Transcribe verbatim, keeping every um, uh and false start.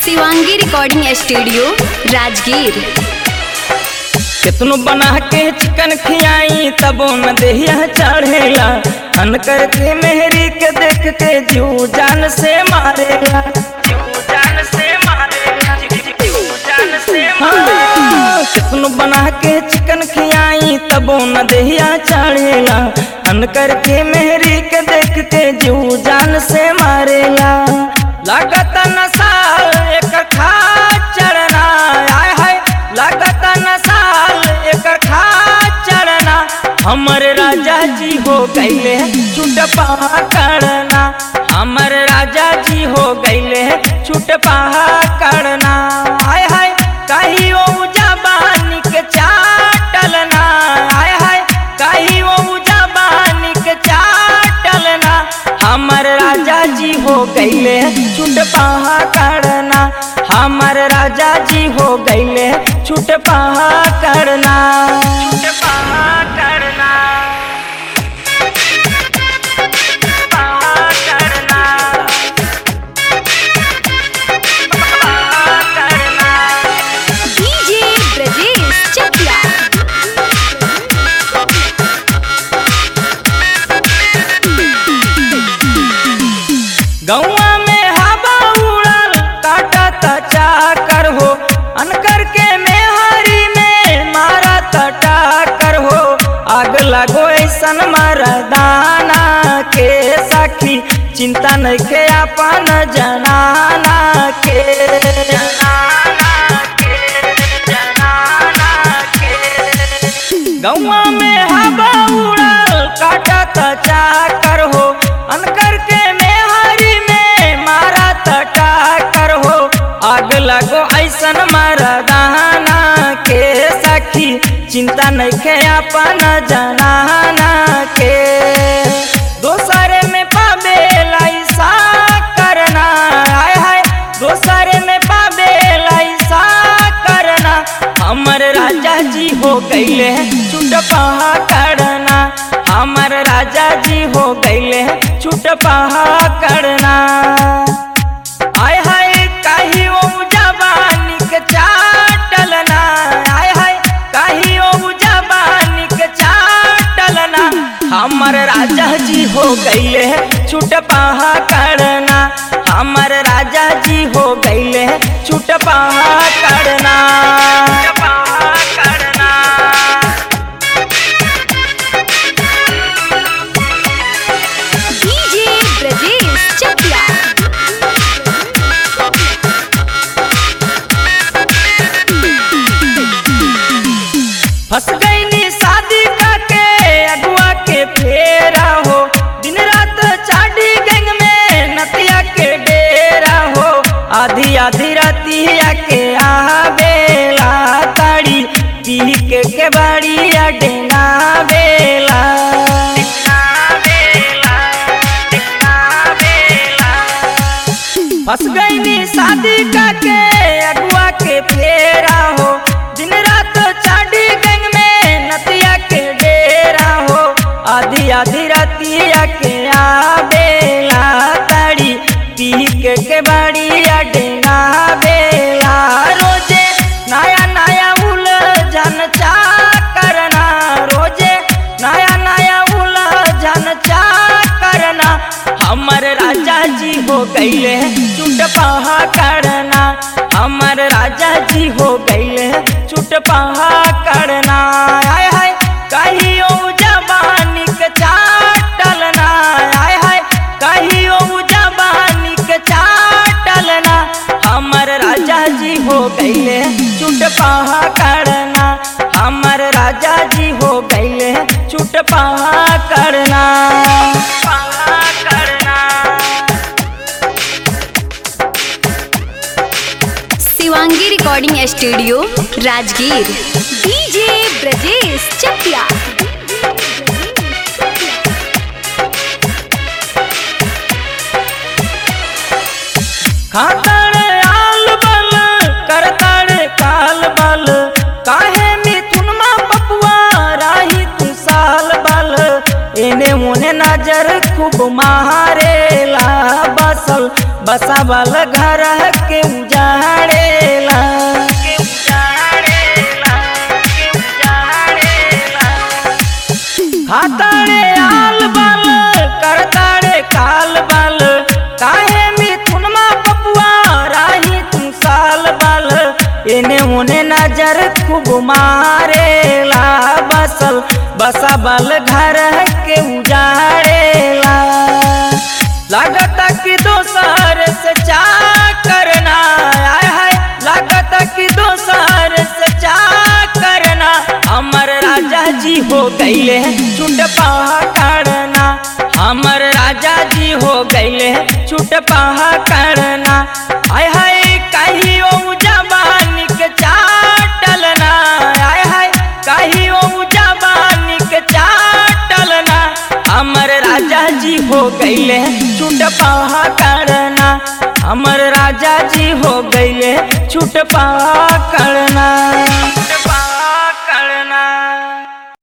Shivangi recording studio Rajgir. कितनो बना के चिकन खियाई तबो न देहिया चढ़ेला, अन करके मेहरी के देख के जीव जान से मारेला, जीव जान से मारेला, जीव जान से मारेला। कितनो बना के चिकन खियाई तबो न देहिया चढ़ेला, अन करके मेहरी के देख के जीव जान से मारेला। लागत नशा एक खा चढ़ना, आय हाय लागत नशा एक खा चढ़ना, हमर राजा जी हो गईले छूट पकड़ना, हमर राजा जी हो गईले छूट पकड़ना। आय हाय कहीं वो जबानी के चाटलना, आय हाय कहीं वो जबानी के चाटलना, हमर राजा जी हो गईले छूट पकड़ना, हमर राजा जी हो गईले छूट पकड़ना, छूट पकड़ना, पकड़ना, पकड़ना। डीजे ब्रजेश चकिया। गौआ में हवा उड़ल काटत चाकर हो, अनकर के मेहरी में मारा टटाकर हो, आग लगो ऐसन मरदाना के सखी चिंता नहीं के अपन जनाना के, जनाना के, जनाना के। गौआ में हवा उड़ल काटत चाकर हो, अनकर के मेहरी में मारा टटाकर हो, आग लगो ऐसन मरदाना के सखी चिंता नहीं के अपन जनाना के। दोसरे में पावे लाइसा करना, आय हाय दोसरे में पावे लाइसा करना, हमर राजा जी हो गईले छूट पकड़ना, हमर राजा जी हो गईले छूट पकड़ना। आय हाय कहीं वो जबानी के चाटलना, आय हाय कहीं वो जबानी के चाटलना, हमर राजा जी हो गईले छूट पकड़ना, हमर राजा जी हो गईले छूट पकड़ना, पकड़ना। डीजे ब्रजेश चकिया। फंस गईनी शादी करके अगुआ के फेरा हो, दिन रात चाटी गैंग में नतिया के डेरा हो, आधी आधी रातिया के आवेला ताड़ी पी के के बड़िया डेंगा बेला, फंस गईनी शादी करके अगुआ के फेरा हो, दिन रात चाटी गैंग में नतिया के डेरा हो, आधी आधी रातिया के आवेला ताड़ी पी के के बड़िया डेंगा बेला। रोजे नया नया उलझन चा करना, रोजे नया नया उलझन चा करना, हमर राजा जी हो गईले छूट पकड़ना, हमर राजा जी हो गईले छूट पकड़ना। आय हाय कहीं वो जबानी के चाटलना, आय हाय कहीं वो जबानी के चाटलना, हमर राजा जी हो गईले छूट पकड़ना, हमर राजा जी हो गईले छूट पकड़ना, पकड़ना। Shivangi recording studio Rajgir. DJ Brajesh Chakiya. खातर आल बल करतर काल बल, काहे मिथुन मा पपुआ राही तू साल बल, एने मोने नजर खूब मारेला बसल बसा बल घर के उजा उजाड़ेला के उजाड़ेला के उजाड़ेला। खाताड़े आल बाल करताड़े काल बाल काहे मिथुन मा पपुआ राही तुम साल बाल एने ओने नजर खूब मारेला बसल बसा बाल घर के उजाड़ेला। लागता कि दोसर से चा करना आय हाय लागता कि दोसर से चा करना हमर राजा जी हो गईले छूट पकड़ना हमर राजा जी हो गईले छूट पकड़ना आय हाय कहियो जवानी के चाटलना आय हाय कहियो जवानी के चाटलना हमर राजा जी हो गईले छूट पकड़ना हमर राजा जी हो गईले छूट पकड़ना।